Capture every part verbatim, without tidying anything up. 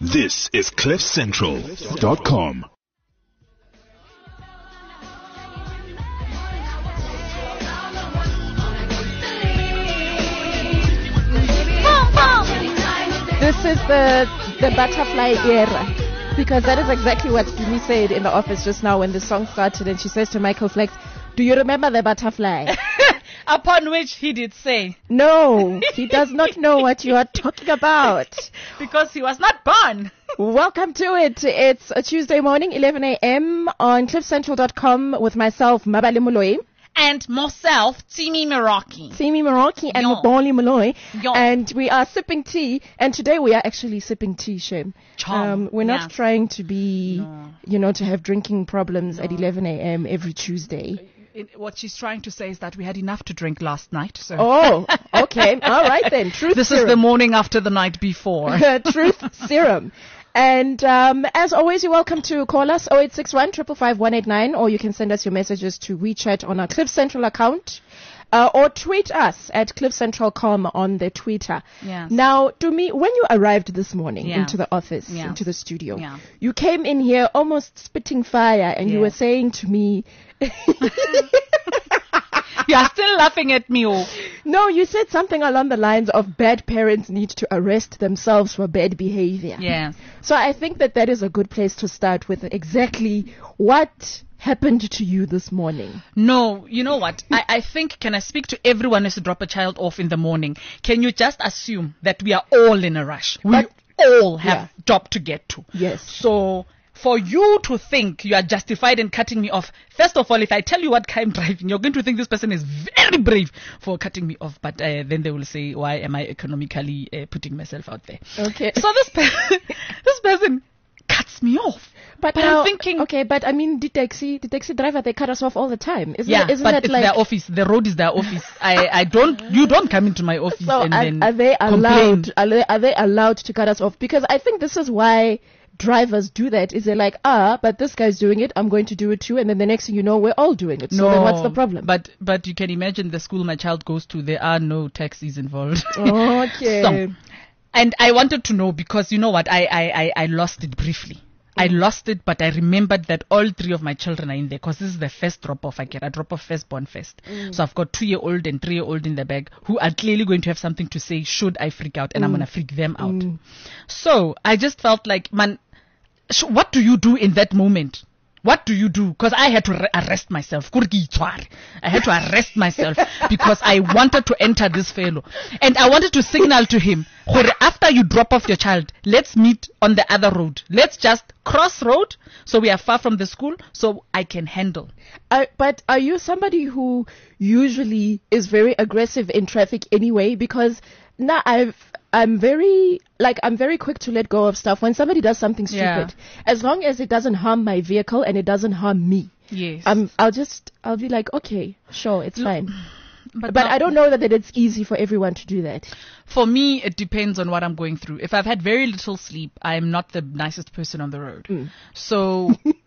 This is cliff central dot com. This is the the butterfly era, because that is exactly what Dumi said in the office just now when the song started, and she says to Michael Flex, "Do you remember the butterfly?" Upon which he did say, "No, he does not know what you are talking about." Because he was not born. Welcome to it. It's a Tuesday morning, eleven a.m. on cliff central dot com with myself, Mabale Moloi. And myself, Timi Meraki. Timi Meraki and Yo. Mabole Moloi. Yo. And we are sipping tea. And today we are actually sipping tea, Shem. Um, we're not Yes. trying to be, No. you know, to have drinking problems at eleven a.m. every Tuesday. It, what she's trying to say is that we had enough to drink last night. So Oh, okay. All right then. Truth this serum. is the morning after the night before. Truth serum. And um, as always, you're welcome to call us oh eight six one, five five five, one eight nine, or you can send us your messages to WeChat on our Cliff Central account, uh, or tweet us at Cliff Central dot com on the Twitter. Yes. Now, to me, when you arrived this morning Yeah. into the office, Yeah. into the studio, Yeah. you came in here almost spitting fire, and you Yes. were saying to me, You are still laughing at me. Oh. no, you said something along the lines of bad parents need to arrest themselves for bad behavior. Yes. So I think that that is a good place to start with exactly what happened to you this morning. No, you know what? I, I think, can I speak to everyone who has to drop a child off in the morning? Can you just assume that we are all in a rush? We But- all have Yeah. job to get to. Yes. So for you to think you are justified in cutting me off, first of all, if I tell you what I'm driving, you're going to think this person is very brave for cutting me off. But uh, then they will say, why am I economically uh, putting myself out there? Okay. So this, pe- this person cuts me off. But, But now, I'm thinking, okay, but I mean, the taxi, the taxi driver, they cut us off all the time. Isn't yeah, it, isn't but that it's like, their office. The road is their office. I, I don't, you don't come into my office so and are, then are they complain. allowed, are they, are they allowed to cut us off? Because I think this is why drivers do that, is they're like, ah, but this guy's doing it, I'm going to do it too, and then the next thing you know, we're all doing it. So then what's the problem? But, but you can imagine the school my child goes to, there are no taxis involved. Okay. So, and I wanted to know because you know what, I, I, I, I lost it briefly. I lost it, but I remembered that all three of my children are in there because this is the first drop off I get. I drop off firstborn first. So I've got two year old and three year old in the bag who are clearly going to have something to say should I freak out, and I'm going to freak them out. So I just felt like, man, sh- what do you do in that moment? What do you do? Because I had to re- arrest myself. I had to arrest myself because I wanted to enter this fellow. And I wanted to signal to him, "Gore, after you drop off your child, let's meet on the other road. Let's just cross road so we are far from the school so I can handle." Uh, but are you somebody who usually is very aggressive in traffic anyway? Because now I've, I'm very, like, I'm very quick to let go of stuff when somebody does something stupid. Yeah. As long as it doesn't harm my vehicle and it doesn't harm me. Yes. Um, I'll just, I'll be like, okay, sure, it's fine. but But now- I don't know that, that it's easy for everyone to do that. For me, it depends on what I'm going through. If I've had very little sleep, I'm not the nicest person on the road. So,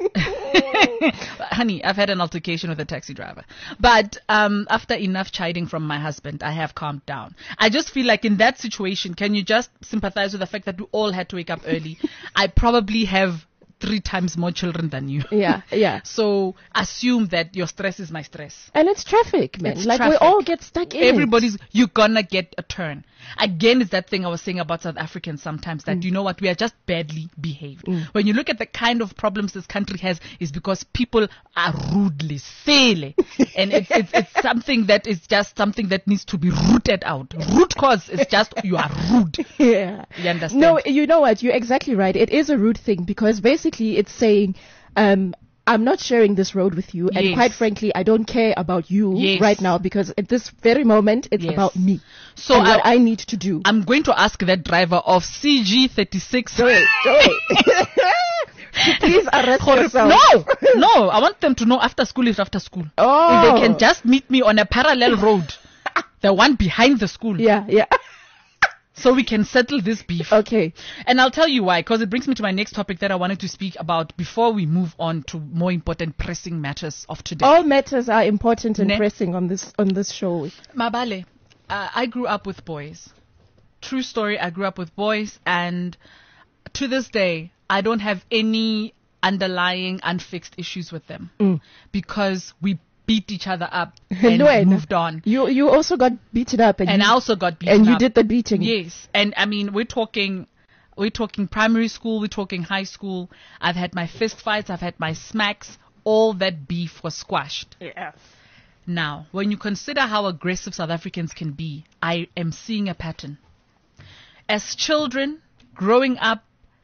honey, I've had an altercation with a taxi driver. But um, after enough chiding from my husband, I have calmed down. I just feel like in that situation, can you just sympathize with the fact that we all had to wake up early? I probably have three times more children than you. Yeah, yeah. So assume that your stress is my stress. And it's traffic, man. It's like, traffic. we all get stuck in it. Everybody's, you're gonna get a turn. Again, it's that thing I was saying about South Africans sometimes that, you know what, we are just badly behaved. When you look at the kind of problems this country has, is because people are rudely, sele. And it's, it's, it's something that is just something that needs to be rooted out. Root cause is just, you are rude. Yeah. You understand? No, you know what? You're exactly right. It is a rude thing because basically it's saying, um, I'm not sharing this road with you. And Yes. quite frankly, I don't care about you Yes. right now because at this very moment, it's Yes. about me. So and what I- I need to do. I'm going to ask that driver of C G thirty-six. Go ahead, go ahead. Please arrest Gore- yourself. No, no, I want them to know after school is after school. Oh. If they can just meet me on a parallel road, the one behind the school, Yeah, yeah. so we can settle this beef. Okay. And I'll tell you why, because it brings me to my next topic that I wanted to speak about before we move on to more important pressing matters of today. All matters are important and Ne- pressing on this on this show. Mabale, uh, I grew up with boys. True story, I grew up with boys, and to this day, I don't have any underlying unfixed issues with them Mm. because we beat each other up and Luena, moved on. You you also got beaten up, and, And you, I also got beaten and you up. did the beating. Yes. And I mean, we're talking, we're talking primary school, we're talking high school. I've had my fist fights, I've had my smacks. All that beef was squashed. Yeah. Now, when you consider how aggressive South Africans can be, I am seeing a pattern. As children, growing up,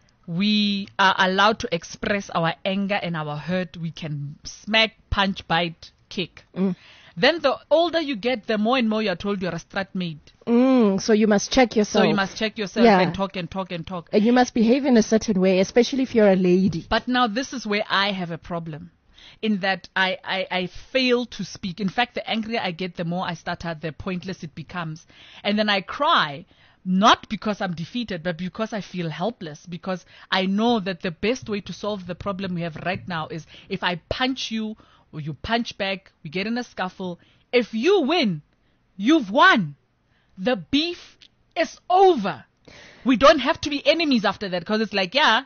we are allowed to express our anger and our hurt. We can smack, punch, bite, kick. Mm. Then the older you get, the more and more you're told you're a strat maid. Mm, so you must check yourself. So you must check yourself Yeah. and talk and talk and talk. And you must behave in a certain way, especially if you're a lady. But now this is where I have a problem. In that I, I, I fail to speak. In fact, the angrier I get, the more I stutter, the pointless it becomes. And then I cry, not because I'm defeated, but because I feel helpless. Because I know that the best way to solve the problem we have right now is if I punch you or you punch back, we get in a scuffle. If you win, you've won. The beef is over. We don't have to be enemies after that because it's like, yeah,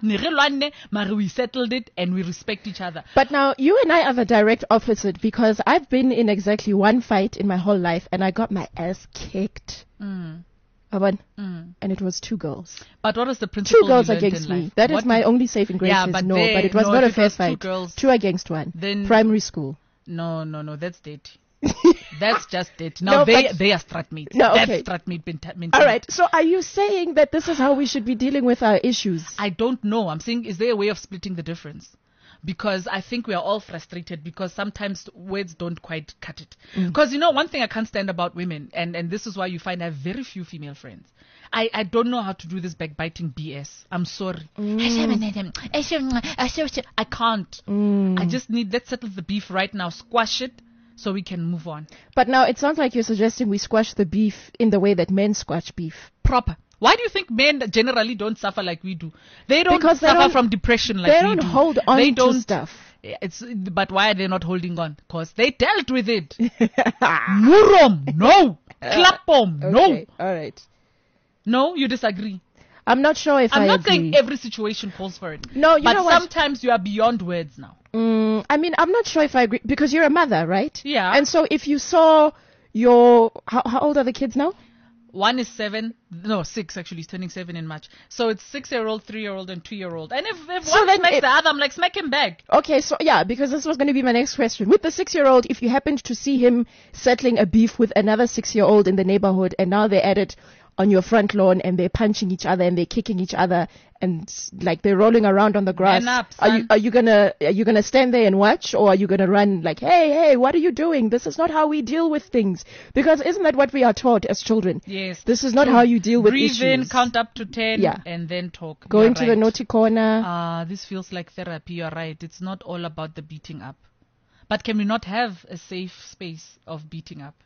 we settled it and we respect each other. But now you and I are the direct opposite, because I've been in exactly one fight in my whole life and I got my ass kicked. Mm. Aban. Mm. And it was two girls. But what was the principle? Two girls you learned against in me. life? That What is my did- only saving grace. Yeah, is but no, they- but it was no, not a if it fair was two fight. girls, two against one. then- Primary school. No, no, no, that's dirty. That's just it. Now No, they but- they are strat mates. No, That's okay. strat mate mentality. All right. So are you saying that this is how we should be dealing with our issues? I don't know. I'm saying, is there a way of splitting the difference? Because I think we are all frustrated because sometimes words don't quite cut it. Because, you know, one thing I can't stand about women, and, and this is why you find I have very few female friends. I, I don't know how to do this backbiting B S. I'm sorry. I can't. I just need, let's settle the beef right now, squash it so we can move on. But now it sounds like you're suggesting we squash the beef in the way that men squash beef. Proper. Why do you think men generally don't suffer like we do? They don't Because they suffer don't- from depression like they we don't do. hold on they to don't, stuff. It's, but why are they not holding on? Because they dealt with it. Murom, no. Klapom, no. Okay, all right. No, you disagree. I'm not sure if I'm I not agree. saying every situation calls for it. No, you but know what? sometimes you are beyond words now. Mm, I mean, I'm not sure if I agree, because you're a mother, right? Yeah. And so if you saw your, how, how old are the kids now? One is seven, no, six actually. He's turning seven in March. So it's six-year-old, three-year-old, and two-year-old. And if, if So one then smacks it- the other, I'm like, smack him back. Okay, so yeah, because this was going to be my next question. With the six-year-old, if you happened to see him settling a beef with another six-year-old in the neighborhood, and now they're at it on your front lawn, and they're punching each other and they're kicking each other, and like they're rolling around on the grass, Man up, are you son. are you gonna are you gonna stand there and watch, or are you gonna run like, hey hey, what are you doing? This is not how we deal with things. Because isn't that what we are taught as children? Yes. This is not So how you deal with breathe issues. in, count up to ten, Yeah. and then talk. Go You're into the right. naughty corner. Ah, this feels like therapy. You're right. It's not all about the beating up. But can we not have a safe space of beating up?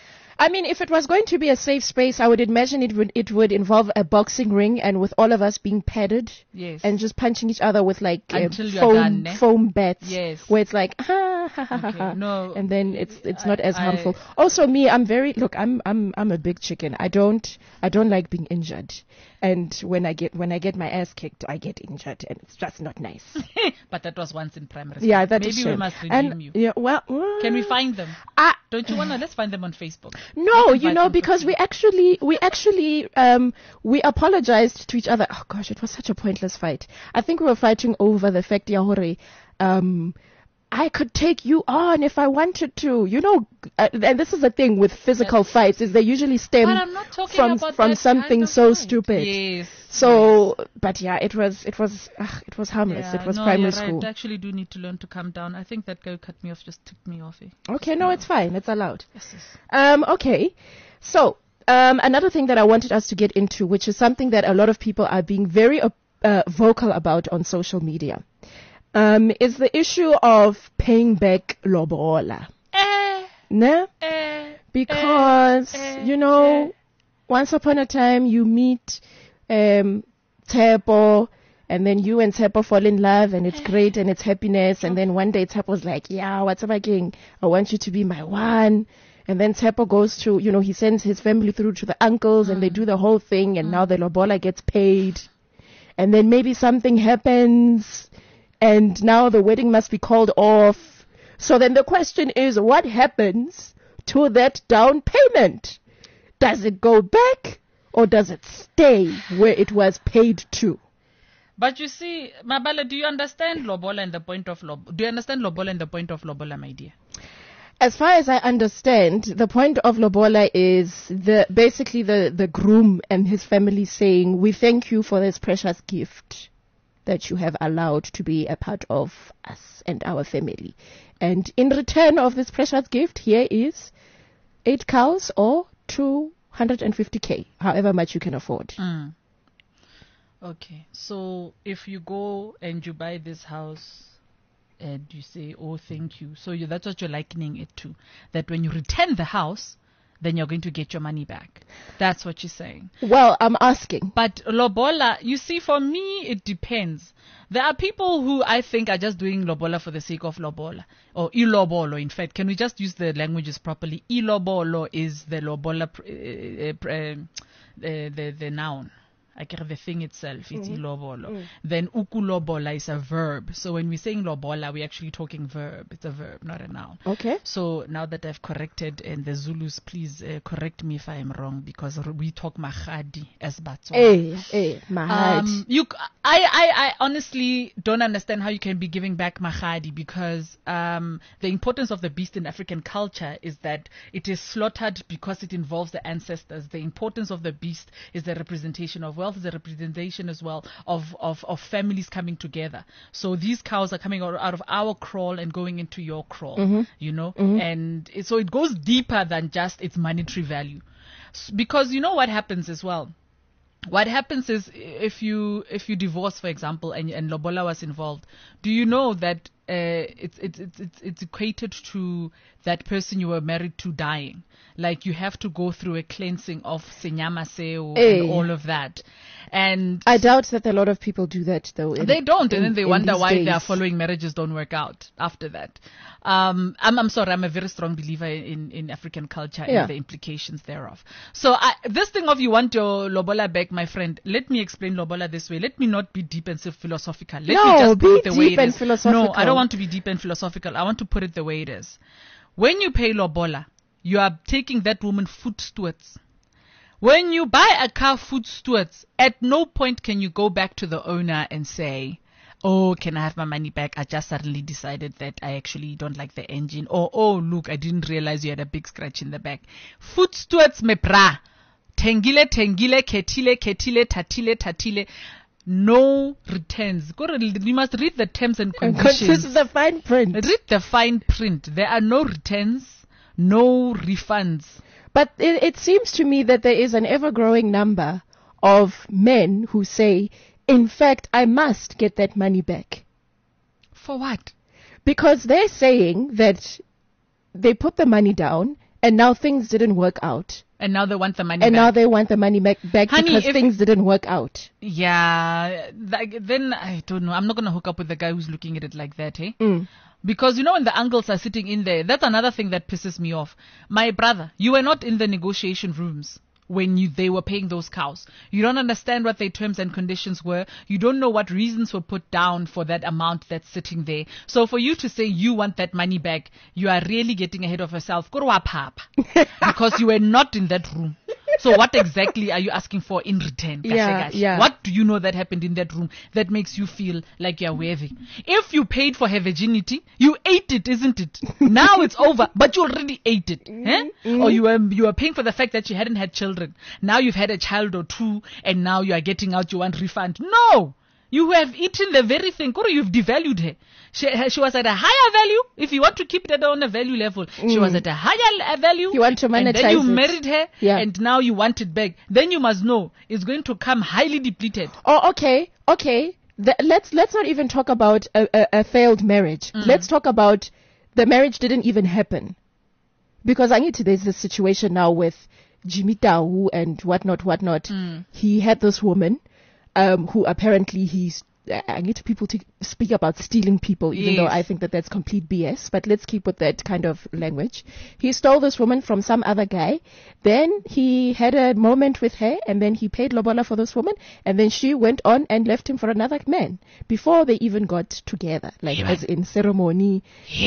I mean, if it was going to be a safe space, I would imagine it would it would involve a boxing ring, and with all of us being padded Yes. and just punching each other with like uh, Until you're foam done, eh? foam bats. Yes. Where it's like ha ha ha ha Okay, ha. no, and then it's it's I- not as I- harmful. Also, me, I'm very look. I'm I'm I'm a big chicken. I don't I don't like being injured, and when I get when I get my ass kicked, I get injured, and it's just not nice. But that was once in primary school. Yeah, that Maybe is we true. must redeem and, you. Yeah, well, Can we find them? I, Don't you want to? Let's find them on Facebook. No, We can you find know, them because for we free. actually, we actually, um, we apologized to each other. Oh gosh, it was such a pointless fight. I think we were fighting over the fact, Yahore, um, I could take you on if I wanted to. You know, uh, and this is the thing with physical fights, is they usually stem But I'm not talking from about from that something kind of so fight. stupid. Yes. So, but yeah, it was, it was, ugh, it was harmless. Yeah, it was no, primary you're school. Right. I actually do need to learn to calm down. I think that guy who cut me off just ticked me off. Eh? Okay, no, it's fine. It's allowed. Yes, yes. Um, okay. So, um, another thing that I wanted us to get into, which is something that a lot of people are being very uh, uh, vocal about on social media, um, is the issue of paying back lobola. Eh, Ne? eh, Because, eh, you know, eh. once upon a time you meet um, Tepo, and then you and Tepo fall in love, and it's great and it's happiness, and then one day Tepo's like, yeah, what's up again? I want you to be my one. And then Tepo goes to, you know, he sends his family through to the uncles, and they do the whole thing, and now the lobola gets paid. and then maybe something happens, and now the wedding must be called off. So then the question is, what happens to that down payment? Does it go back, or does it stay where it was paid to? But you see, Mabala, do you understand lobola and the point of lobola? Do you understand lobola and the point of lobola, my dear? As far as I understand, the point of lobola is the basically the, the groom and his family saying, we thank you for this precious gift that you have allowed to be a part of us and our family. And in return of this precious gift, here is eight cows or two hundred fifty K, however much you can afford. Mm. Okay, so if you go and you buy this house and you say, oh, thank you. So you, that's what you're likening it to. That when you return the house, then you're going to get your money back. That's what you're saying. Well, I'm asking. But lobola, you see, for me, it depends. There are people who I think are just doing lobola for the sake of lobola. Or ilobolo, in fact. Can we just use the languages properly? Ilobolo is the lobola, pr- uh, uh, the, the, the noun. Like the thing itself, it's mm-hmm. ilobolo. Mm. Then ukulobola is a verb. So when we're saying lobola, we're actually talking verb. It's a verb, not a noun. Okay. So now that I've corrected, and the Zulus, please uh, correct me if I am wrong, because we talk mahadi as Batswana. Hey, hey, mahadi. Um, you, I, I, I honestly don't understand how you can be giving back mahadi, because um, the importance of the beast in African culture is that it is slaughtered because it involves the ancestors. The importance of the beast is the representation of wealth, is a representation as well of, of, of families coming together. So these cows are coming out, out of our kraal and going into your kraal, mm-hmm. you know, mm-hmm. and it, so it goes deeper than just its monetary value. S- because you know what happens as well? What happens is if you if you divorce, for example, and, and lobola was involved, do you know that uh, it's, it's it's it's it's equated to that person you were married to dying? Like you have to go through a cleansing of senyama seo hey. and all of that. And I doubt that a lot of people do that though. In, they don't, and in, then they wonder why days. their following marriages don't work out after that. Um, I'm, I'm sorry, I'm a very strong believer in, in African culture yeah. and the implications thereof. So I, this thing of you want your lobola back, my friend, let me explain lobola this way. Let me not be deep and philosophical. Let no, me just be put it the deep way it and is. philosophical. No, I don't want to be deep and philosophical. I want to put it the way it is. When you pay lobola, you are taking that woman foot stewards. When you buy a car foot stewards, at no point can you go back to the owner and say, oh, can I have my money back? I just suddenly decided that I actually don't like the engine. Or, oh, look, I didn't realize you had a big scratch in the back. Foot stewards me bra. Tengile, tengile, ketile, ketile, tatile, tatile. No returns. You must read the terms and conditions. This is the fine print. Read the fine print. There are no returns, no refunds. But it, it seems to me that there is an ever-growing number of men who say, in fact, I must get that money back. For what? Because they're saying that they put the money down and now things didn't work out. And now they want the money and back. And now they want the money back, back Honey, because things didn't work out. Yeah. Like, then, I don't know. I'm not going to hook up with the guy who's looking at it like that, eh? Mm. Because, you know, when the uncles are sitting in there, that's another thing that pisses me off. My brother, you were not in the negotiation rooms when you, they were paying those cows. You don't understand what their terms and conditions were. You don't know what reasons were put down for that amount that's sitting there. So for you to say you want that money back, you are really getting ahead of yourself. Because you were not in that room. So what exactly are you asking for in return? Yeah, yeah. What do you know that happened in that room that makes you feel like you're worthy? If you paid for her virginity, you ate it, isn't it? Now it's over, but you already ate it. Mm-hmm. Eh? Mm-hmm. Or you were, you were paying for the fact that she hadn't had children. Now you've had a child or two, and now you are getting out, you want refund. No! You have eaten the very thing. Kuro, you've devalued her. She, she was at a higher value. If you want to keep that on a value level, mm. she was at a higher value. You want to monetize and then you it. married her, yeah. and now you want it back. Then you must know it's going to come highly depleted. Oh, okay, okay. The, let's let's not even talk about a, a, a failed marriage. Mm. Let's talk about the marriage didn't even happen. Because I need to. There's this situation now with Jimmy Tau and whatnot, whatnot. Mm. He had this woman. Um, who apparently he I I need people to speak about stealing people, even though Yes. I think that that's complete B S. But let's keep with that kind of language. He stole this woman from some other guy. Then he had a moment with her, and then he paid lobola for this woman, and then she went on and left him for another man before they even got together, like as in ceremony,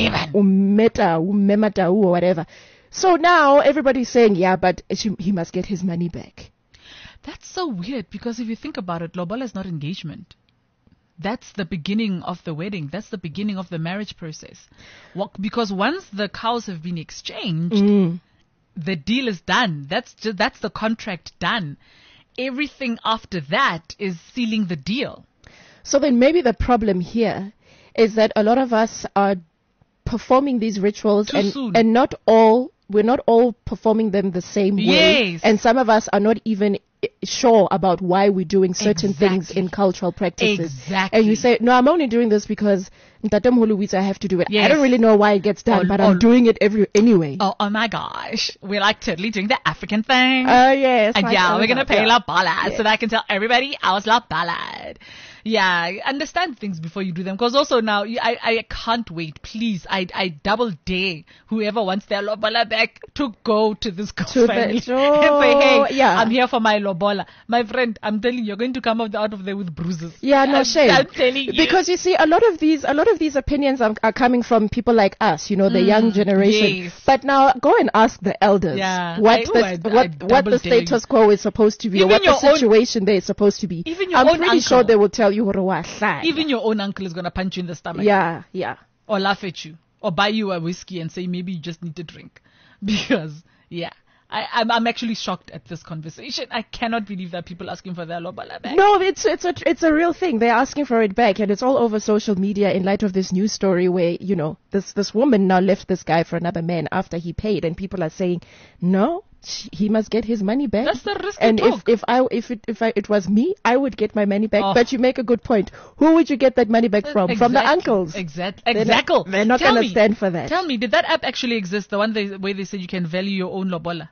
umeta, umemata, or whatever. So now everybody's saying, yeah, but she, he must get his money back. That's so weird because if you think about it, lobola is not engagement. That's the beginning of the wedding. That's the beginning of the marriage process. What, because once the cows have been exchanged, Mm. the deal is done. That's just, that's the contract done. Everything after that is sealing the deal. So then maybe the problem here is that a lot of us are performing these rituals Too and, soon. and not all, we're not all performing them the same way. Yes. And some of us are not even i- sure about why we're doing certain things Exactly. in cultural practices. Exactly. And you say, no, I'm only doing this because Ntate Mhuluwitsa, I have to do it. I Yes. don't really know why it gets done, Or- but or- I'm doing it every anyway. Oh, oh my gosh. We're like totally doing the African thing. Oh, yes. And my yeah, God, we're going to pay yeah. La Ballad so that I can tell everybody I was La Ballad. Yeah, understand things before you do them. Because also now, you- I, I can't wait. Please, I, I double dare whoever wants their lobola back to go to this girl's To the- family and say, oh, hey, yeah. I'm here for my lobola. My friend, I'm telling you, you're going to come out out of there with bruises. Yeah, no I'm, shame. I'm telling you. Because you see, a lot of these, a lot of these opinions are, are coming from people like us, you know, the young generation. Mm, yes. But now go and ask the elders Yeah. what I- the, ooh, I- I what, what double the dare you. status quo is supposed to be, or Even what the your own- situation there is supposed to be. Even your I'm own pretty sure uncle. they will tell you "Hore wa hlaya." Even your own uncle is going to punch you in the stomach. Yeah, yeah. Or laugh at you. Or buy you a whiskey and say maybe you just need to drink. Because, yeah. I, I'm, I'm actually shocked at this conversation. I cannot believe that people asking for their lobola back. No, it's it's a it's a real thing. They're asking for it back, and it's all over social media in light of this news story where you know this this woman now left this guy for another man after he paid, and people are saying, no, sh- he must get his money back. That's the risk And you if took. if I if it if I, it was me, I would get my money back. Oh. But you make a good point. Who would you get that money back from? From the Exactly. uncles. Exactly. They're not- Exactly. they're not Tell gonna me- stand for that. Tell me, did that app actually exist? The one they, where they said you can value your own lobola?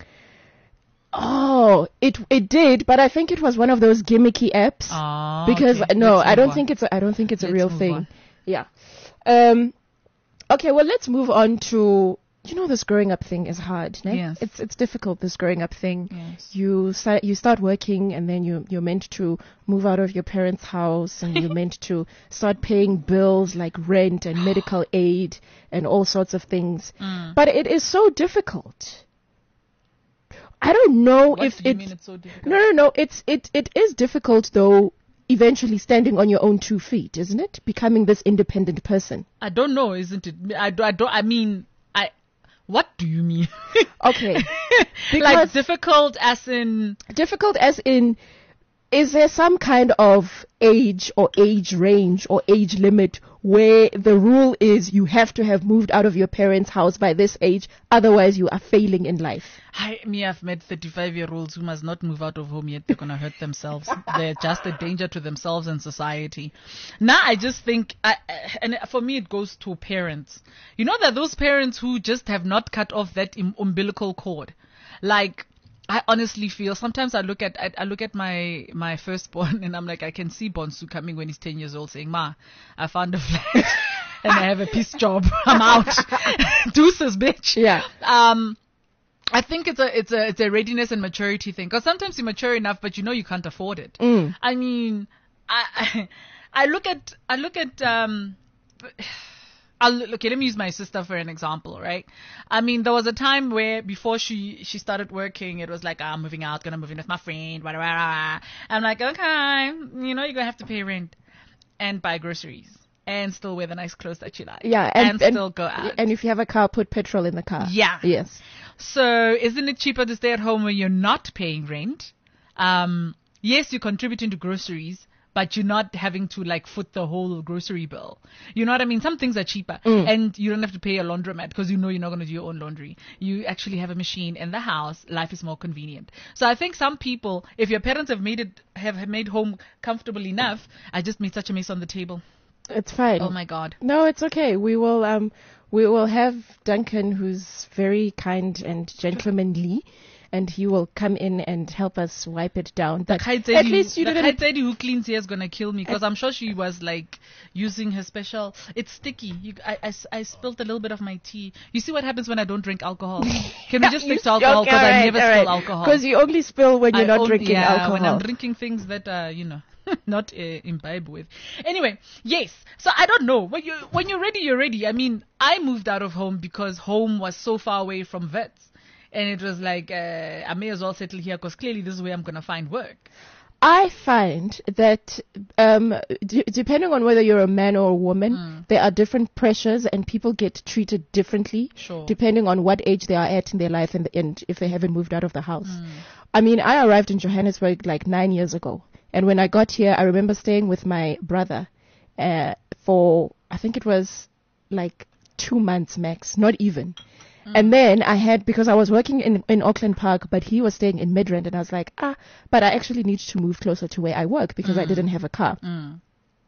Oh, it it did, but I think it was one of those gimmicky apps. Ah, because okay. no, Let's I move don't on. think it's a, I don't think it's a Let's real move thing. on. Yeah. Um. Okay, well, let's move on to you know this growing up thing is hard. Ne? Yes. It's it's difficult this growing up thing. Yes. You start you start working and then you you're meant to move out of your parents' house and you're meant to start paying bills like rent and medical aid and all sorts of things. Mm. But it is so difficult. I don't know What if do you it's mean it's so difficult? no, no, no. It's it it is difficult though. Eventually, standing on your own two feet, isn't it? Becoming this independent person. I don't know, isn't it? I, do, I don't. I mean, I. What do you mean? Okay, like because difficult, as in. difficult as in, is there some kind of age or age range or age limit where the rule is you have to have moved out of your parents' house by this age, otherwise you are failing in life? I me, I've met thirty-five-year-olds who must not move out of home yet. They're gonna hurt themselves. They're just a danger to themselves and society. Now, I just think, I, and for me, it goes to parents. You know that those parents who just have not cut off that im- umbilical cord, like. I honestly feel sometimes I look at I, I look at my my firstborn and I'm like, I can see Bonsu coming when he's ten years old saying, "Ma, I found a flat and I have a piece job. I'm out. Deuces, bitch." Yeah. Um, I think it's a it's a it's a readiness and maturity thing. Because sometimes you're mature enough, but you know you can't afford it. Mm. I mean, I, I I look at I look at um. I'll, okay, let me use my sister for an example, right? I mean, there was a time where before she, she started working, it was like, ah, I'm moving out, gonna move in with my friend, blah, blah, blah. I'm like, okay, you know, you're gonna have to pay rent and buy groceries and still wear the nice clothes that you like. Yeah, And, and, and still go out. And if you have a car, put petrol in the car. Yeah. Yes. So isn't it cheaper to stay at home when you're not paying rent? Um, yes, you're contributing to groceries, but you're not having to like foot the whole grocery bill. You know what I mean? Some things are cheaper Mm. and you don't have to pay a laundromat because you know you're not going to do your own laundry. You actually have a machine in the house. Life is more convenient. So I think some people, if your parents have made it, have, have made home comfortable enough, I just made such a mess on the table. It's fine. Oh my God. No, it's okay. We will um we will have Duncan, who's very kind and gentlemanly, and he will come in and help us wipe it down. But At at least you the didn't. lady who cleans here is gonna kill me because I'm sure she was like using her special. It's sticky. You, I, I, I spilled a little bit of my tea. You see what happens when I don't drink alcohol? Can we just You stick to alcohol because okay, I alright, never alright. spill alcohol? Because you only spill when you're I not only- drinking yeah, alcohol. when I'm drinking things that are, you know, not uh, imbibed with. Anyway, yes. So I don't know. When you when you're ready, you're ready. I mean, I moved out of home because home was so far away from Wits. And it was like, uh, I may as well settle here because clearly this is where I'm going to find work. I find that um, d- depending on whether you're a man or a woman, Mm. there are different pressures and people get treated differently Sure. depending on what age they are at in their life and, and if they haven't moved out of the house. Mm. I mean, I arrived in Johannesburg like nine years ago. And when I got here, I remember staying with my brother uh, for, I think it was like two months max, not even. And then I had, because I was working in, in Auckland Park, but he was staying in Midrand, and I was like, ah, but I actually need to move closer to where I work because I didn't have a car. Mm.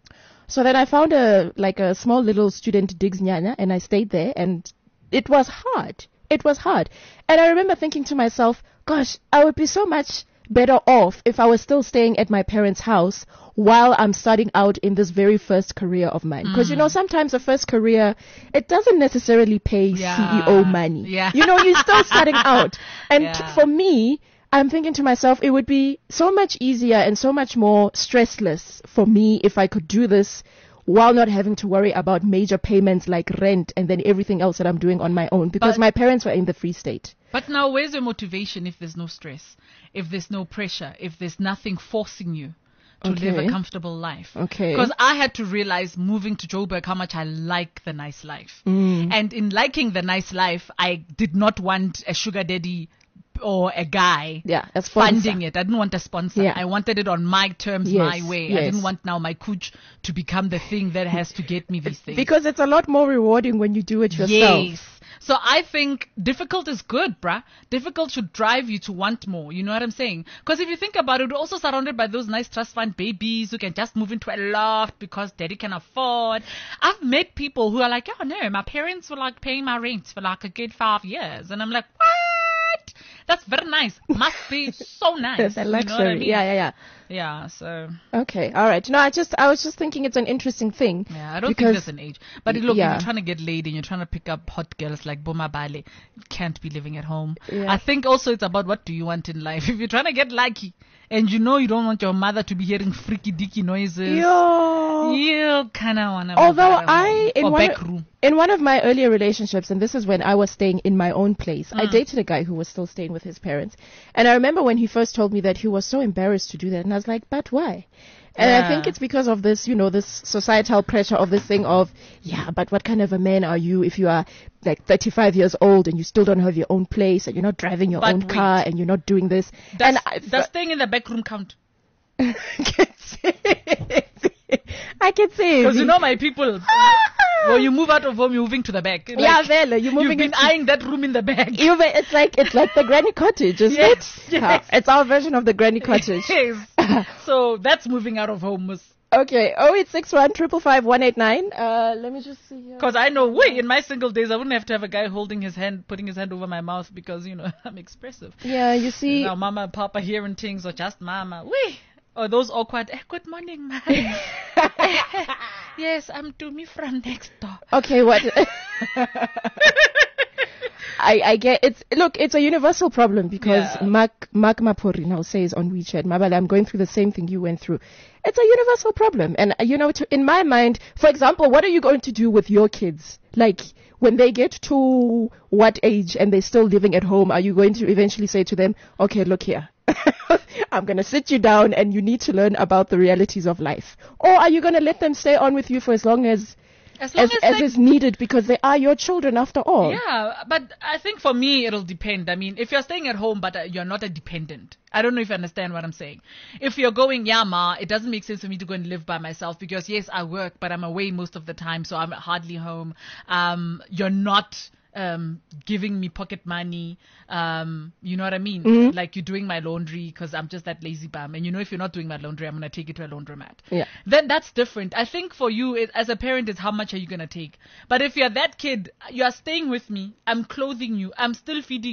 So then I found a, like a small little student digs nyanya, and I stayed there, and it was hard. It was hard. And I remember thinking to myself, gosh, I would be so much better off if I was still staying at my parents' house while I'm starting out in this very first career of mine. Because, you know, sometimes a first career, it doesn't necessarily pay Yeah. C E O money. Yeah. You know, you're still starting out. And Yeah. for me, I'm thinking to myself, it would be so much easier and so much more stressless for me if I could do this while not having to worry about major payments like rent and then everything else that I'm doing on my own, because But- my parents were in the Free State. But now, where's your motivation if there's no stress, if there's no pressure, if there's nothing forcing you to live Okay. a comfortable life? Okay. Because I had to realize moving to Joburg how much I like the nice life. Mm. And in liking the nice life, I did not want a sugar daddy or a guy Yeah, a sponsor. funding it. I didn't want a sponsor. Yeah. I wanted it on my terms, Yes, my way. I yes. didn't want now my cooch to become the thing that has to get me these things. Because it's a lot more rewarding when you do it yourself. Yes. So I think difficult is good, bruh. Difficult should drive you to want more. You know what I'm saying? Because if you think about it, we're also surrounded by those nice trust fund babies who can just move into a loft because daddy can afford. I've met people who are like, oh no, my parents were like paying my rent for like a good five years. And I'm like, what? That's very nice. Must be so nice. The You know what luxury. I mean? Yeah, yeah, yeah. Yeah, so Okay, all right. No, I just, I was just thinking it's an interesting thing. yeah, I don't because, think there's an age. But look, yeah. if you're trying to get laid and you're trying to pick up hot girls like Boma Bale, you can't be living at home. Yeah. I think also it's about what do you want in life. If you're trying to get lucky and you know you don't want your mother to be hearing freaky dicky noises, Yo. you kind of want to. Although I, in or one, back of, room. in one of my earlier relationships, and this is when I was staying in my own place, I Mm. dated a guy who was still staying with his parents. And I remember when he first told me that he was so embarrassed to do that. And I was like, but why? And I Yeah. think it's because of this, you know, this societal pressure of this thing of, yeah, but what kind of a man are you if you are like thirty-five years old and you still don't have your own place and you're not driving your But own wait. car and you're not doing this? Does, and I, does staying in the back room count? I can say, I can say, Because you know my people, when you move out of home, you're moving to the back. Like, yeah, Vela, you're moving you've been into- eyeing that room in the back. You may, it's like it's like the granny cottage, isn't Yes, it? yes. Yeah, it's our version of the granny cottage. Yes. So that's moving out of home. Okay, oh eight six one triple five one eight nine. Uh, let me just see here. Because I know, way in my single days, I wouldn't have to have a guy holding his hand, putting his hand over my mouth because, you know, I'm expressive. Yeah, you see. Now, mama and papa hearing things, or just mama. Wee! Or those awkward, eh, good morning, mom. Yes, I'm Tumi from next door. Okay, what? I, I get it's look it's a universal problem because Yeah. Mark Mark Mapori now says on WeChat, Mabala, I'm going through the same thing you went through. It's a universal problem, and uh, you know, to, in my mind, for example, what are you going to do with your kids? Like when they get to what age and they're still living at home, are you going to eventually say to them, okay, look here, I'm going to sit you down and you need to learn about the realities of life, or are you going to let them stay on with you for as long as As long as, as, as they is needed because they are your children after all? Yeah, but I think for me it'll depend. I mean, if you're staying at home but uh, you're not a dependent, I don't know if you understand what I'm saying. If you're going, yeah, ma, it doesn't make sense for me to go and live by myself because yes, I work, but I'm away most of the time, so I'm hardly home. Um, you're not um giving me pocket money. Um, you know what I mean? Mm-hmm. Like you're doing my laundry because I'm just that lazy bum. And you know, if you're not doing my laundry, I'm gonna take it to a laundromat. Yeah. Then that's different. I think for you, it, as a parent, is how much are you gonna take? But if you're that kid, you are staying with me. I'm clothing you. I'm still feeding you.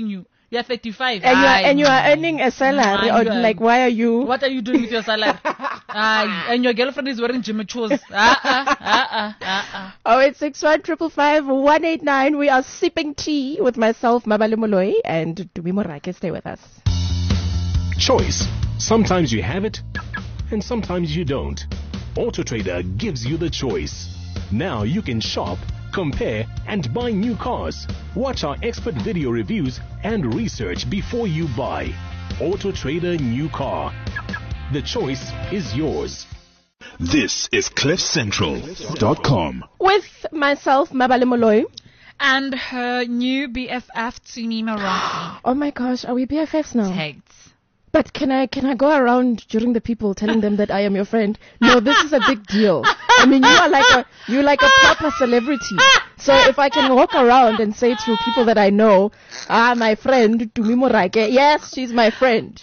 You're thirty-five. And you are, Aye, and you are man. earning a salary. Man, Or you are- like, why are you? What are you doing with your salary? Aye, and your girlfriend is wearing Jimmy Choos. Ah, ah, ah, ah, ah, ah. Oh, it's six one triple five one eight nine. We are sipping tea with myself, Mabale Moloi, and Dumi Morake. Stay with us. Choice. Sometimes you have it, and sometimes you don't. AutoTrader gives you the choice. Now you can shop, compare, and buy new cars. Watch our expert video reviews and research before you buy. AutoTrader New Car. The choice is yours. This is cliff central dot com. With myself, Mabale Moloi. And her new B F F, Tsumi Maraki. Oh my gosh, are we B F Fs now? Tagged. But can I can I go around during the people telling them that I am your friend? No, this is a big deal. I mean, you are like a you're like a proper celebrity. So if I can walk around and say to people that I know, ah, my friend Dumi Morake, yes, she's my friend.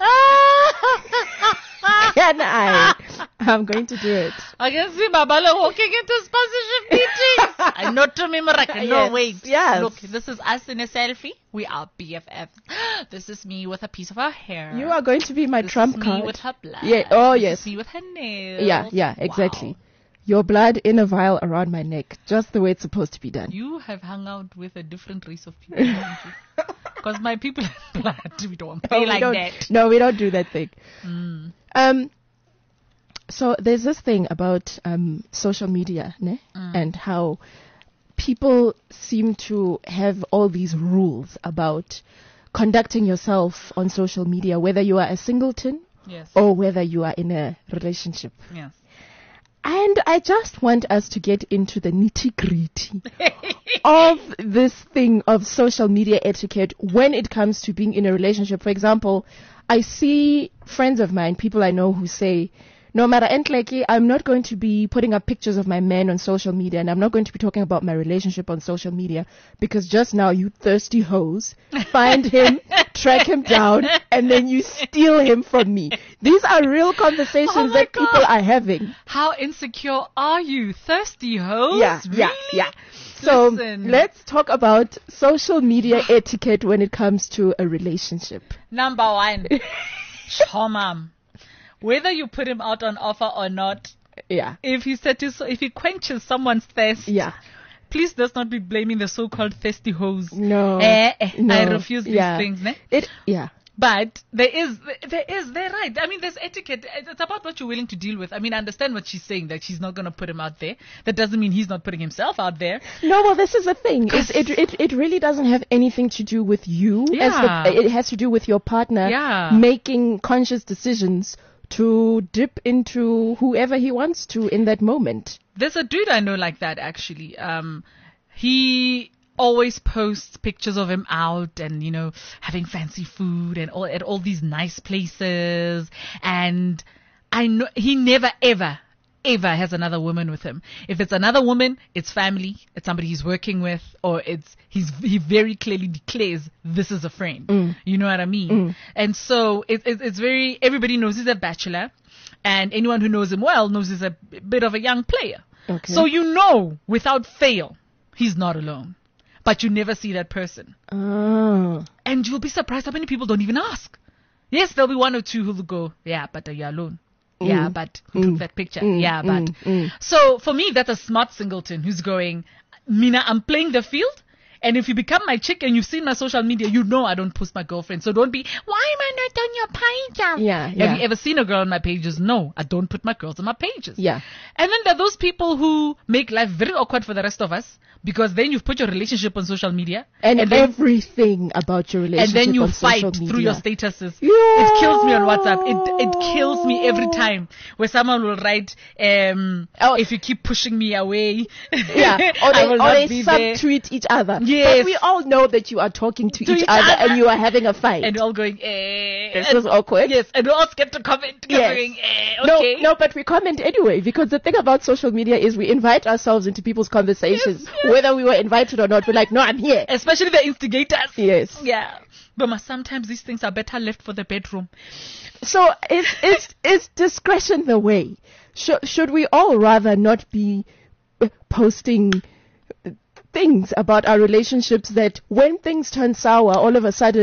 Can I? I'm going to do it. I can see Mabale walking into sponsorship meetings. I know Tsumi Maraki. No, Yes, wait. yes. Look, this is us in a selfie. We are B F Fs. This is me with a piece of her hair. You are going to be my this trump is me card. with her blood. Yeah. Oh This yes. is me with her nails. Yeah. Yeah. Exactly. Wow. Your blood in a vial around my neck, just the way it's supposed to be done. You have hung out with a different race of people, haven't you? Because my people in blood, we don't play No, we like don't- that. No, we don't do that thing. Mm. Um, so there's this thing about um, social media, ne? Mm. And how people seem to have all these rules about conducting yourself on social media, whether you are a singleton Yes. or whether you are in a relationship. Yes. And I just want us to get into the nitty-gritty of this thing of social media etiquette when it comes to being in a relationship. For example, I see friends of mine, people I know who say, no matter Entleki, I'm not going to be putting up pictures of my man on social media, and I'm not going to be talking about my relationship on social media, because just now you thirsty hoes find him, track him down, and then you steal him from me. These are real conversations Oh my that God. people are having. How insecure are you? Thirsty hoes? Yeah, yeah, Really? yeah. So Listen. let's talk about social media etiquette when it comes to a relationship. Number one. Chomam. Whether you put him out on offer or not, Yeah, if he satis- if he quenches someone's thirst, yeah. please let's not be blaming the so-called thirsty hoes. No, Eh, eh, no. I refuse these Yeah. things. Ne? It, yeah. But there is, there is, they're right. I mean, there's etiquette. It's about what you're willing to deal with. I mean, I understand what she's saying, that she's not going to put him out there. That doesn't mean he's not putting himself out there. No, well, this is the thing. It's, it, it, it really doesn't have anything to do with you. As Yeah. the, it has to do with your partner Yeah. making conscious decisions to dip into whoever he wants to in that moment. There's a dude I know like that, actually. Um, he always posts pictures of him out and, you know, having fancy food and all at all these nice places. And I know he never, ever, ever has another woman with him. If it's another woman, it's family, it's somebody he's working with, or it's, he's, he very clearly declares this is a friend. You know what I mean? And so it, it, it's very, everybody knows he's a bachelor, and anyone who knows him well knows he's a b- bit of a young player. Okay. So you know, without fail, he's not alone. But you never see that person. Oh. And you'll be surprised how many people don't even ask. Yes, there'll be one or two who'll go, yeah, but are you alone? Yeah, but who took that picture? Yeah, but. So for me, that's a smart singleton who's going, Mina, I'm playing the field. And if you become my chick and you've seen my social media, you know I don't post my girlfriend. So don't be, why am I not on your page? Yeah, Have yeah. you ever seen a girl on my pages? No, I don't put my girls on my pages. Yeah. And then there are those people who make life very awkward for the rest of us, because then you've put your relationship on social media. And, then, everything about your and relationship then you on fight social media. through your statuses. Yeah. It kills me on WhatsApp. It it kills me every time where someone will write, um, Oh. if you keep pushing me away, Yeah, or I they, will or not they be there. subtweet each other. Yes. But we all know that you are talking to, To each, each other, other. and you are having a fight. And we're all going, eh. This and- is awkward. Yes, and we're all scared to comment. Yes. Going, eh, okay. No, no, but we comment anyway, because the thing about social media is we invite ourselves into people's conversations, Yes, yes. whether we were invited or not. We're like, no, I'm here. Especially the instigators. Yes. Yeah. But ma- sometimes these things are better left for the bedroom. So is is is discretion the way? Should should we all rather not be uh, posting things about our relationships that when things turn sour, all of a sudden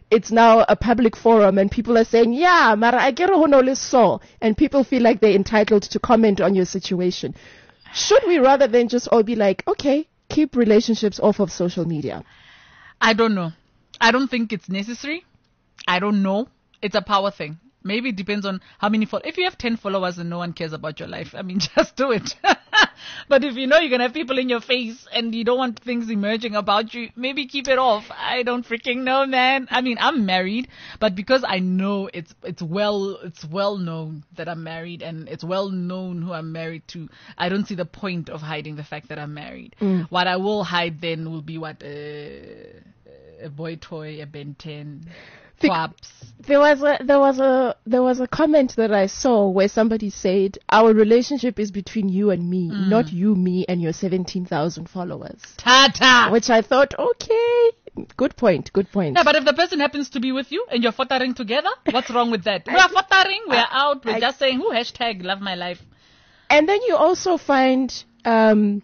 it's now a public forum and people are saying, yeah, mara I get a so, and people feel like they're entitled to comment on your situation. Should we rather than just all be like, okay, keep relationships off of social media? I don't know. I don't think it's necessary. I don't know. It's a power thing. Maybe it depends on how many followers. If you have ten followers and no one cares about your life, I mean, just do it. But if you know you're going to have people in your face and you don't want things emerging about you, maybe keep it off. I don't freaking know, man. I mean, I'm married, but because I know it's it's well it's well known that I'm married and it's well known who I'm married to, I don't see the point of hiding the fact that I'm married. Mm. What I will hide then will be what uh, a boy toy, a Ben ten. Swaps. There was a there was a there was a comment that I saw where somebody said our relationship is between you and me, mm. not you, me, and your seventeen thousand followers. Tata. Which I thought, okay, good point, good point. Yeah, but if the person happens to be with you and you're fottering together, what's wrong with that? We're fottering, we're I, out, we're I, just saying, who hashtag love my life. And then you also find um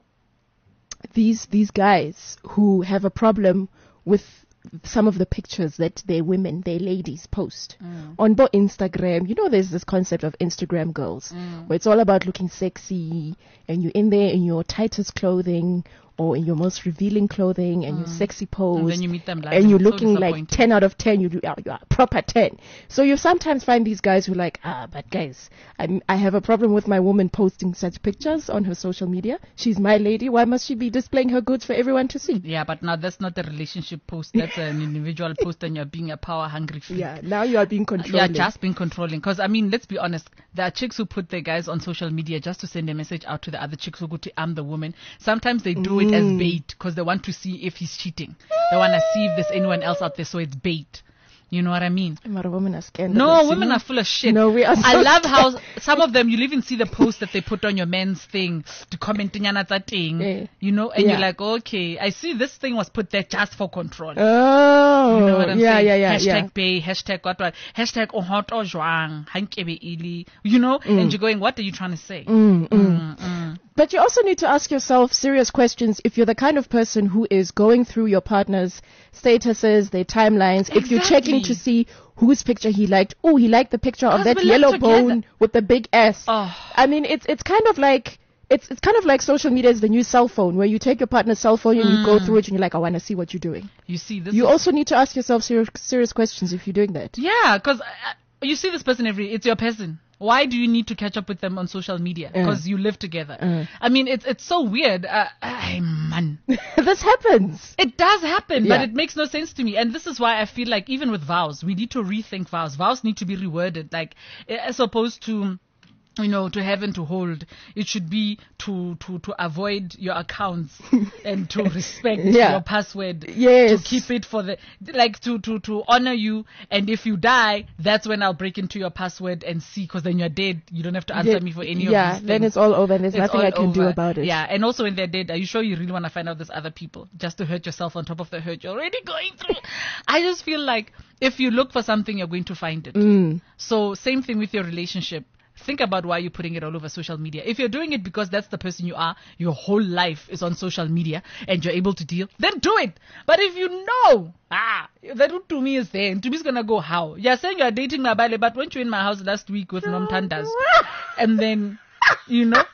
these these guys who have a problem with some of the pictures that their women, their ladies post mm. on both Instagram. You know, there's this concept of Instagram girls mm. where it's all about looking sexy and you're in there in your tightest clothing or in your most revealing clothing and mm. your sexy pose. And then you meet them live and you're so looking like ten out of ten. You do, you are proper ten. So you sometimes find these guys who are like, ah, but guys, I'm, I have a problem with my woman posting such pictures on her social media. She's my lady. Why must she be displaying her goods for everyone to see? Yeah, but now that's not a relationship post. That's an individual post and you're being a power hungry freak. Yeah, now you are being controlling. You're just being controlling. Because, I mean, let's be honest. There are chicks who put their guys on social media just to send a message out to the other chicks who go to, I'm the woman. Sometimes they do mm. it as bait because they want to see if he's cheating. They want to see if there's anyone else out there, so it's bait. You know what I mean? Women are scandalous. No, women are full of shit. No, we are so I love how some of them, you'll even see the post that they put on your men's thing to comment, yeah. you know, and yeah. you're like, okay, I see this thing was put there just for control. Oh, you know what I'm yeah, saying? yeah, yeah. Hashtag yeah. bay, hashtag what, what, hashtag ohot o jwang, hankebe ili, you know, mm. and you're going, what are you trying to say? Mm, mm. Mm, mm. But you also need to ask yourself serious questions if you're the kind of person who is going through your partner's statuses, their timelines, exactly. if you're checking to see whose picture he liked. Oh, he liked the picture of that yellow bone with the big S. Oh. I mean, it's it's kind of like it's it's kind of like social media is the new cell phone, where you take your partner's cell phone and mm. you go through it and you're like, I want to see what you're doing. You see, this you is also need to ask yourself serious serious questions if you're doing that. Yeah, because uh, you see this person every. It's your person. Why do you need to catch up with them on social media? Because uh, you live together. Uh, I mean, it's it's so weird. Uh, ay, man. This happens. It does happen, yeah. but it makes no sense to me. And this is why I feel like even with vows, we need to rethink vows. Vows need to be reworded, like as opposed to, you know, to have and to hold. It should be to, to, to avoid your accounts and to respect yeah. your password. Yes. To keep it for the, like to, to, to honor you. And if you die, that's when I'll break into your password and see, because then you're dead. You don't have to answer yeah. me for any yeah, of these things. Yeah, then it's all over and there's it's nothing I can over. do about it. Yeah, and also when they're dead, are you sure you really want to find out there's other people just to hurt yourself on top of the hurt you're already going through? I just feel like if you look for something, you're going to find it. Mm. So same thing with your relationship. Think about why you're putting it all over social media. If you're doing it because that's the person you are, your whole life is on social media and you're able to deal, then do it. But if you know, ah, that to me is there, and to me is going to go how? You're saying you're dating Nabale, but weren't you in my house last week with Nomtandas? And then, you know,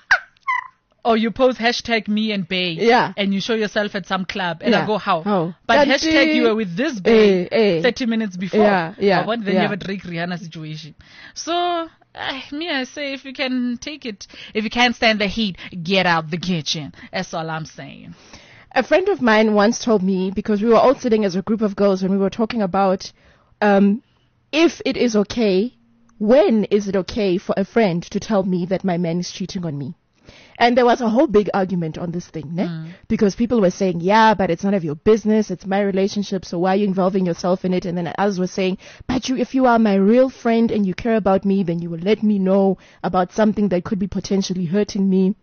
or you post hashtag me and Bay, yeah, and you show yourself at some club, and yeah. I go how? Oh. But That's hashtag it. You were with this Bay eh, eh. thirty minutes before. Yeah, yeah. Then yeah. you have a Drake Rihanna situation. So, uh, me, I say if you can take it, if you can't stand the heat, get out the kitchen. That's all I'm saying. A friend of mine once told me, because we were all sitting as a group of girls and we were talking about um, if it is okay, when is it okay for a friend to tell me that my man is cheating on me? And there was a whole big argument on this thing, ne? Mm. Because people were saying, yeah, but it's none of your business. It's my relationship. So why are you involving yourself in it? And then others were saying, but you, if you are my real friend and you care about me, then you will let me know about something that could be potentially hurting me.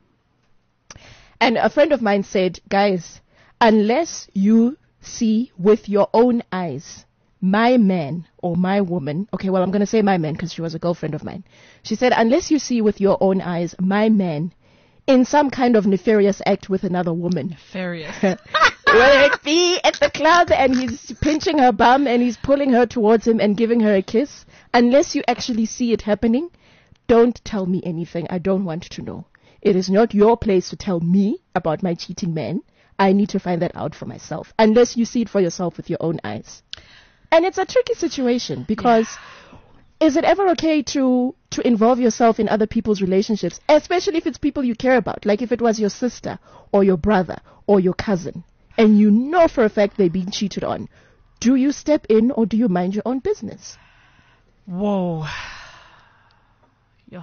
And a friend of mine said, guys, unless you see with your own eyes, my man or my woman, okay, well, I'm going to say my man because she was a girlfriend of mine. She said, unless you see with your own eyes, my man in some kind of nefarious act with another woman. Nefarious. Whether it be at the club and he's pinching her bum and he's pulling her towards him and giving her a kiss, unless you actually see it happening, don't tell me anything. I don't want to know. It is not your place to tell me about my cheating man. I need to find that out for myself, unless you see it for yourself with your own eyes. And it's a tricky situation because yeah. is it ever okay to to involve yourself in other people's relationships, especially if it's people you care about, like if it was your sister or your brother or your cousin, and you know for a fact they're being cheated on? Do you step in or do you mind your own business? Whoa. Yeah.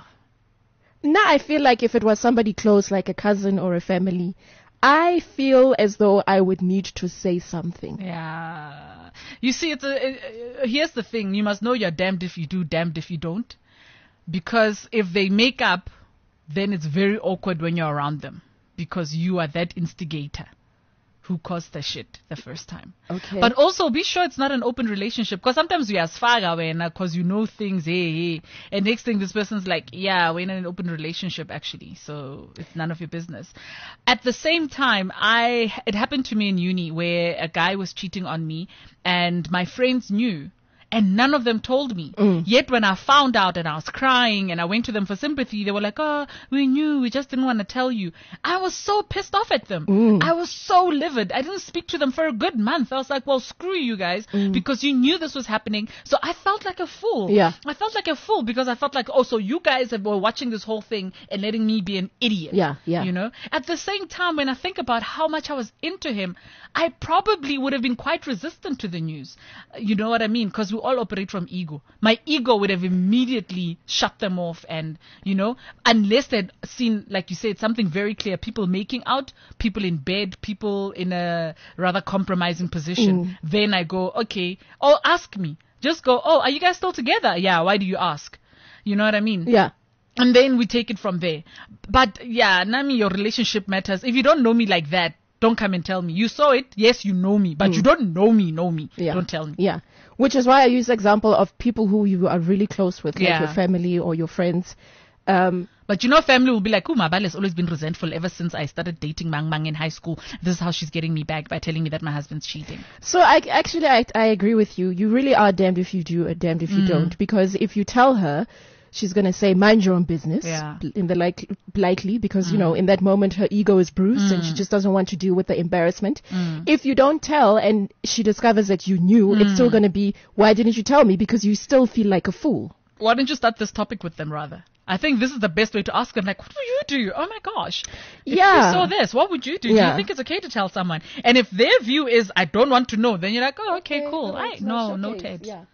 Now I feel like if it was somebody close, like a cousin or a family, I feel as though I would need to say something. Yeah. You see, it's a, it, uh, here's the thing. You must know you're damned if you do, damned if you don't. Because if they make up, then it's very awkward when you're around them. Because you are that instigator who caused the shit the first time. Okay. But also be sure it's not an open relationship, because sometimes we are sfaga when because you know things, hey, hey, and next thing this person's like, yeah, we're in an open relationship actually, so it's none of your business. At the same time, I it happened to me in uni where a guy was cheating on me and my friends knew. And none of them told me. Mm. Yet when I found out and I was crying and I went to them for sympathy, they were like, oh, we knew, we just didn't want to tell you. I was so pissed off at them. Mm. I was so livid. I didn't speak to them for a good month. I was like, well, screw you guys, mm. because you knew this was happening. So I felt like a fool. Yeah. I felt like a fool because I felt like, oh, so you guys were watching this whole thing and letting me be an idiot. Yeah, yeah. You know? At the same time, when I think about how much I was into him, I probably would have been quite resistant to the news. You know what I mean? Because we all operate from ego. My ego would have immediately shut them off, and, you know, unless they'd seen, like you said, something very clear, people making out, people in bed, people in a rather compromising position, mm. then I go, okay, or ask me. Just go, oh, are you guys still together? Yeah, why do you ask? You know what I mean? Yeah. And then we take it from there. But yeah, Nami, your relationship matters. If you don't know me like that, don't come and tell me. You saw it, yes, you know me, but mm. you don't know me, know me. Yeah. Don't tell me. Yeah. Which is why I use the example of people who you are really close with, like yeah. your family or your friends. Um, but you know, family will be like, oh, Mabale has always been resentful ever since I started dating Mang Mang in high school. This is how she's getting me back, by telling me that my husband's cheating. So I actually, I, I agree with you. You really are damned if you do or damned if you Mm. don't. Because if you tell her, she's going to say, mind your own business, Yeah. in the like, likely, because, Mm. you know, in that moment, her ego is bruised Mm. and she just doesn't want to deal with the embarrassment. Mm. If you don't tell and she discovers that you knew, Mm. it's still going to be, why didn't you tell me? Because you still feel like a fool. Why don't you start this topic with them rather? I think this is the best way to ask them, like, what do you do? Oh my gosh. If Yeah. you saw this, what would you do? Do Yeah. you think it's okay to tell someone? And if their view is, I don't want to know, then you're like, oh, okay, cool. no, I, it's no, not showcase. noted. Yeah.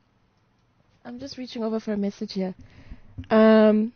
I'm just reaching over for a message here. Um.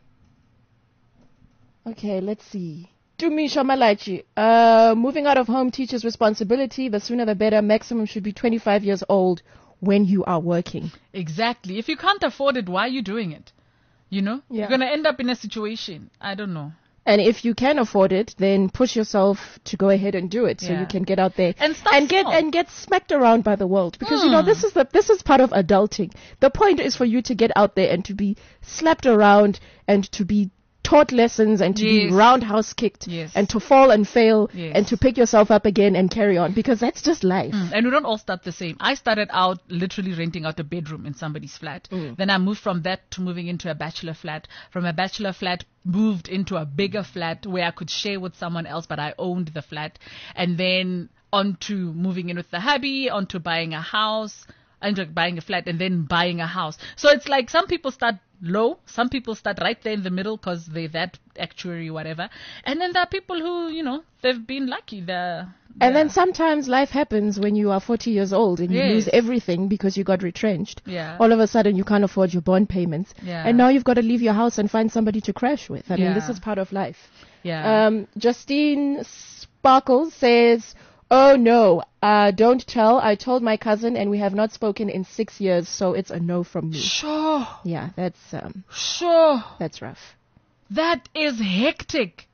Okay, let's see. Tumisha Malachi. Uh, moving out of home teaches responsibility. The sooner the better. Maximum should be twenty-five years old when you are working. Exactly. If you can't afford it, why are you doing it? You know? Yeah. You're going to end up in a situation. I don't know. And if you can afford it, then push yourself to go ahead and do it, so Yeah. you can get out there And start and get small. and get smacked around by the world. Because you know Hmm. this is the this is part of adulting. The point is for you to get out there and to be slapped around and to be taught lessons and to Yes. be roundhouse kicked Yes. and to fall and fail Yes. and to pick yourself up again and carry on, because that's just life. Mm, and we don't all start the same. I started out literally renting out a bedroom in somebody's flat. Mm. Then I moved from that to moving into a bachelor flat. From a bachelor flat, moved into a bigger flat where I could share with someone else, but I owned the flat. And then on to moving in with the hubby, on to buying a house, and like buying a flat, and then buying a house. So it's like some people start low, some people start right there in the middle because they're that actuary, whatever. And then there are people who, you know, they've been lucky. They're, And then they're- sometimes life happens when you are forty years old and you Yes. lose everything because you got retrenched. Yeah. All of a sudden you can't afford your bond payments. Yeah. And now you've got to leave your house and find somebody to crash with. I mean, Yeah. this is part of life. yeah. Um, Justine Sparkle says, oh no, uh, don't tell. I told my cousin and we have not spoken in six years, so it's a no from me. Sure, Yeah, that's, um, sure. that's rough. That is hectic.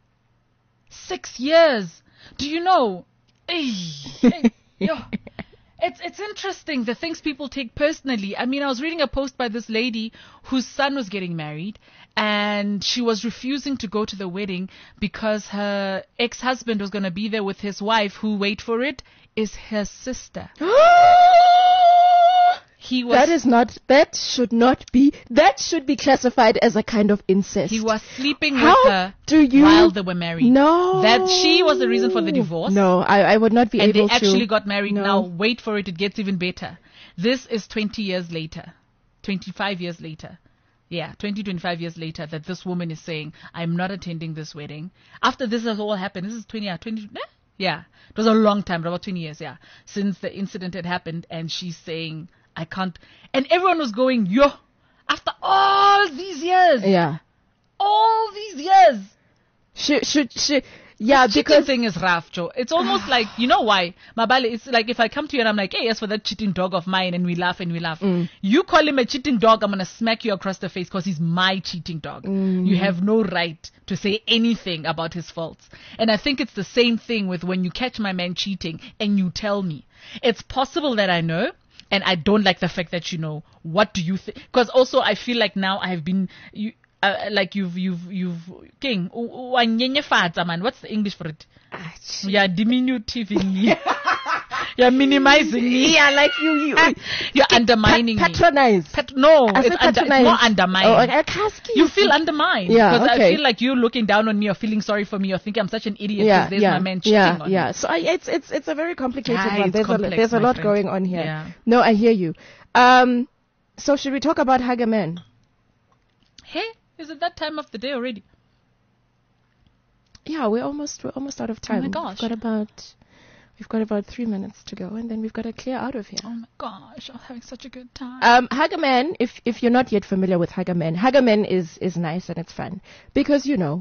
Six years. Do you know? Ay, ay, yo. It's it's interesting the things people take personally. I mean, I was reading a post by this lady whose son was getting married, and she was refusing to go to the wedding because her ex-husband was going to be there with his wife, who, wait for it, is her sister. He was, that is not, that should not be, that should be classified as a kind of incest. He was sleeping How with her do you, while they were married. No. That she was the reason for the divorce. No, I, I would not be and able they to. actually got married. No. Now, wait for it, it gets even better. This is twenty years later. twenty-five years later. Yeah, twenty, twenty-five years later that this woman is saying, I'm not attending this wedding. After this has all happened, this is twenty, yeah, twenty, yeah. It was a long time, about twenty years, yeah, since the incident had happened, and she's saying, I can't. And everyone was going, yo, after all these years. Yeah. All these years. Should, should, should, yeah, the because. cheating thing is rough, Joe. It's almost like, you know why? Mabale, it's like if I come to you and I'm like, hey, as for that cheating dog of mine, and we laugh and we laugh. Mm. You call him a cheating dog, I'm going to smack you across the face because he's my cheating dog. Mm. You have no right to say anything about his faults. And I think it's the same thing with when you catch my man cheating and you tell me. It's possible that I know. And I don't like the fact that you know. What do you think? Because also I feel like now I have been, you, uh, like you've, you've, you've, king, man. What's the English for it? Yeah, diminutiving. You're minimizing me. Yeah, like you, you, you're undermining pat- patronize. me. Pat- no, I it's, under, it's not undermining. Oh, I ask you. You feel undermined. Yeah, Because okay. I feel like you're looking down on me or feeling sorry for me or thinking I'm such an idiot because Yeah, there's yeah, my man cheating yeah, on yeah. me. So I, it's it's it's a very complicated Yeah, one. it's There's complex, a there's a my lot friend. going on here. Yeah. No, I hear you. Um, so should we talk about Haga Men? Hey, is it that time of the day already? Yeah, we're almost we're almost out of time. Oh my gosh. We've got about we've got about three minutes to go, and then we've got to clear out of here. Oh my gosh, I'm having such a good time. Um, Hagaman, if if you're not yet familiar with Hagaman, Hagaman is is nice and it's fun because you know,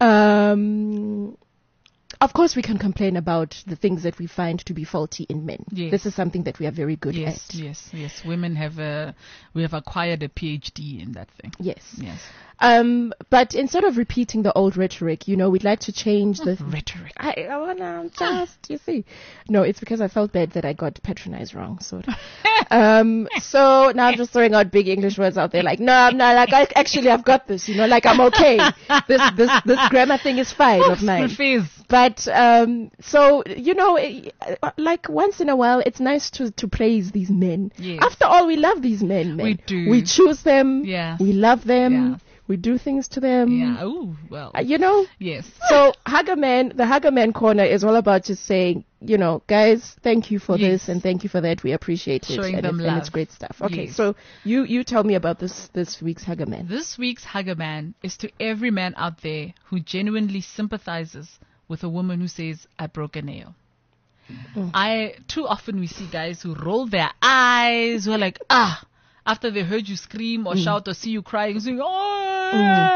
um, of course we can complain about the things that we find to be faulty in men. Yes. This is something that we are very good yes, at. yes, yes. Women have a we have acquired a P H D in that thing. Yes. Yes. Um, but instead of repeating the old rhetoric, you know, we'd like to change the Rhetoric. I, I wanna just, you see. No, it's because I felt bad that I got patronized wrong, sort of. um, so now I'm just throwing out big English words out there, like, no, I'm not, like, I, actually I've got this, you know, like I'm okay. This, this, this grammar thing is fine of mine. Fizz. But, um, so, you know, eh, like once in a while, it's nice to, to praise these men. Yes. After all, we love these men, man. We do. We choose them. Yeah. We love them. Yeah. We do things to them. Yeah. Oh, well. Uh, you know? Yes. So Haga Man, the Haga Man corner is all about just saying, you know, guys, thank you for Yes. this and thank you for that. We appreciate it. Showing and, them it, and it's love. great stuff. Okay, Yes. so you, you tell me about this this week's Haga Man. This week's Hugger Man is to every man out there who genuinely sympathizes with a woman who says, I broke a nail. Mm. I too often we see guys who roll their eyes, who are like, ah, after they heard you scream or Mm. shout or see you crying, saying, oh,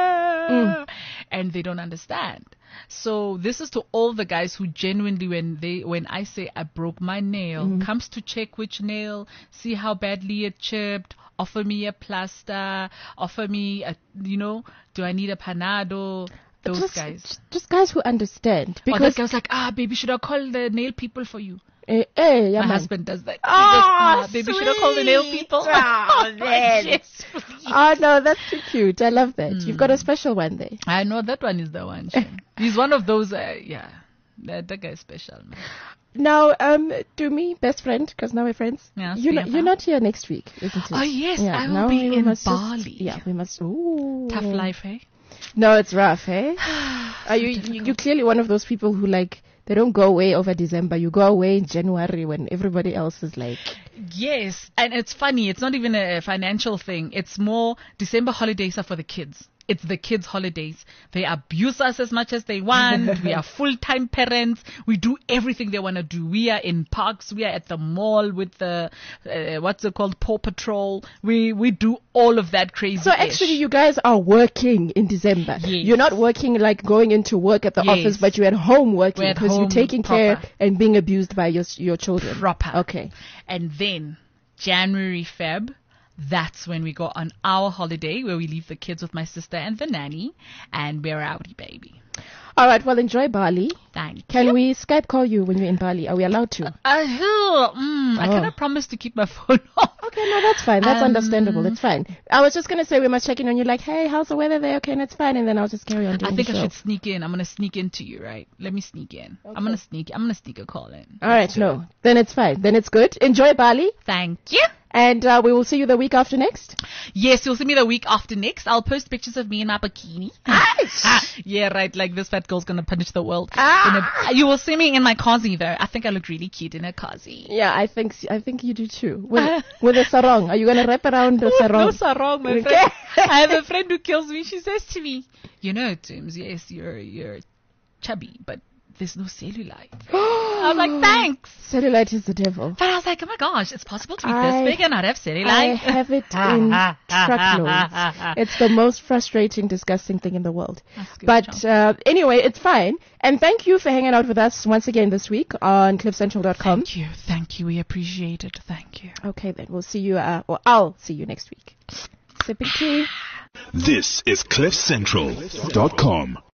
Mm. and they don't understand. So this is to all the guys who genuinely, when they, when I say I broke my nail, Mm. comes to check which nail, see how badly it chipped, offer me a plaster, offer me a, you know, do I need a panado? Those just, guys. Just guys who understand. Or Because, that guy's like, ah, baby, should I call the nail people for you? eh, eh, yeah, My man. husband does that. He Oh, goes, ah, baby, should I call the nail sweet. people? Oh, man. Yes, please. Oh, no, that's too cute. I love that. You've Hmm. got a special one there. I know that one is the one. Shem. He's one of those, uh, yeah. That, that guy is special, man. Now, um, do me, best friend, because now we're friends. Yeah, you're, not, Spiafa. you're not here next week, isn't it? Oh, yes, I will now be we in must just- Bali. yeah, we must. Ooh. Tough life, eh? No, it's rough, eh? Are you, you you're clearly one of those people who like they don't go away over December. You go away in January when everybody else is like. Yes, and it's funny. It's not even a financial thing. It's more December holidays are for the kids. It's the kids' holidays. They abuse us as much as they want. We are full-time parents. We do everything they want to do. We are in parks. We are at the mall with the, uh, what's it called, Paw Patrol. We we do all of that crazy. So actually, you guys are working in December. Yes. You're not working like going into work at the Yes. office, but you're at home working We're at because you're home taking proper. care and being abused by your your children. Proper. Okay. And then January, Feb, that's when we go on our holiday where we leave the kids with my sister and the nanny, and we're outie, baby. All right, well, enjoy Bali. Thank Can you. we Skype call you when you're in Bali? Are we allowed to? Uh, mm, I Oh. cannot promise to keep my phone off. Okay, no, that's fine. That's Um, understandable. It's fine. I was just going to say we must check in on you like, hey, how's the weather there? Okay, and it's fine. And then I'll just carry on doing I think the I show. should sneak in. I'm gonna sneak into you, right? Let me sneak in. I'm gonna sneak. I'm gonna sneak a call in. All right, no. Then it's fine. Then it's good. Enjoy Bali. Thank you. And uh, we will see you the week after next. Yes, you'll see me the week after next. I'll post pictures of me in my bikini. Yeah, right. Like this fat girl's gonna punish the world. Ah. In a, you will see me in my kazi though. I think I look really cute in a kazi. Yeah, I think s- I think you do too. With, with a sarong. Are you going to wrap around the sarong? No sarong, my Okay. friend. I have a friend who kills me. She says to me, "You know, Tooms, yes, you're you're chubby, but there's no cellulite." I was like, "Thanks." Cellulite is the devil. But I was like, oh my gosh, it's possible to be I- this big and not have cellulite. I have it in truckloads. It's the most frustrating, disgusting thing in the world. That's good, But John. uh, anyway, it's fine. And thank you for hanging out with us once again this week on cliff central dot com. Thank you, thank you. We appreciate it. Thank you. Okay, then we'll see you, uh, or I'll see you next week. Sipping tea. This is cliff central dot com.